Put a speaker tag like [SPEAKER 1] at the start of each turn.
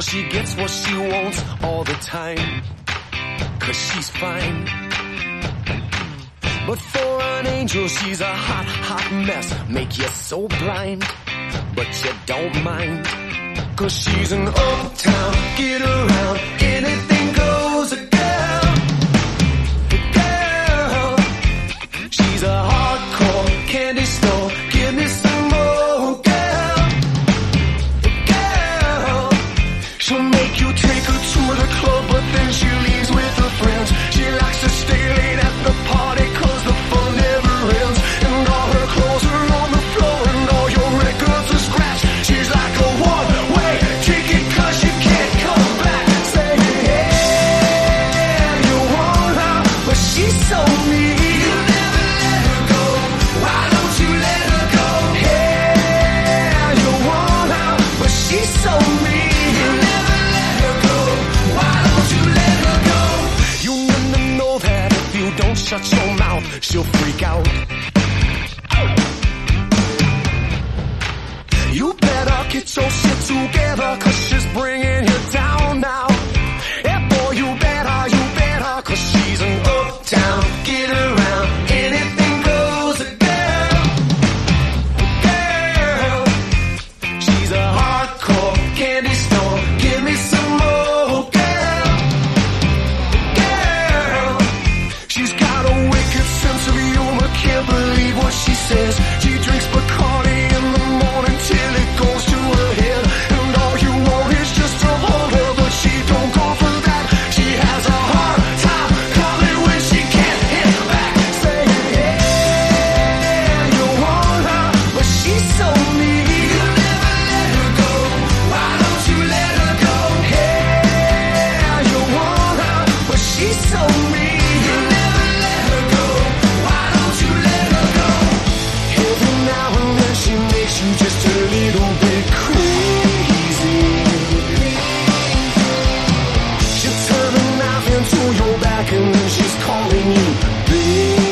[SPEAKER 1] she gets what she wants all the time, 'cause she's fine. But for an angel, she's a hot, hot mess. Make you so blind, but you don't mind, 'cause she's an uptown, get around, anything goes, a girl. Girl, she's a hardcore candy store, give me some more, girl. Girl, she'll make you take her to the club, but then she leaves with her friends. She likes to stay late at the party, 'cause the fun never ends. And all her clothes are on the floor, and all your records are scratched. She's like a one-way ticket, 'cause you can't come back. Say, yeah, you want her, but she's so mean. You never let her go, why don't you let her go? Yeah, you want her, but she's so mean. You never let her go, why don't you let her go? You never know that if you don't shut your mouth, she'll freak out. You better get your shit together, 'cause she's bringing you down now. Yeah, boy, you better, 'cause she's an uptown, get around, anything goes, a girl. Girl, she's a hardcore candy store, give me some more, girl. Girl, she's got a wicked sense of humor, can't believe what she says. She drinks Bacardi in the morning till it goes to her head, and all you want is just to hold her, but she don't go for that. She has a hard time coming when she can't hit back. Say, yeah, you want her, but she's so mean. You never let her go, why don't you let her go? Yeah, you want her, but she's so mean. You never let her go, why don't you let her go? Every now and then she makes you just a little bit crazy. She'll turn a knife into your back, and then she's calling you baby.